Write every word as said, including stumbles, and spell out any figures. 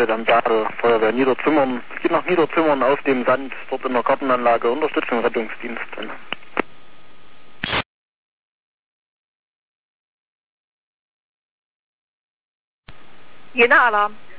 Feuerwehrkräfte, dann Berge, Feuerwehr Niederzimmern. Es geht nach Niederzimmern auf dem Sand, dort in der Gartenanlage, Unterstützung Rettungsdienst. Jena Alarm.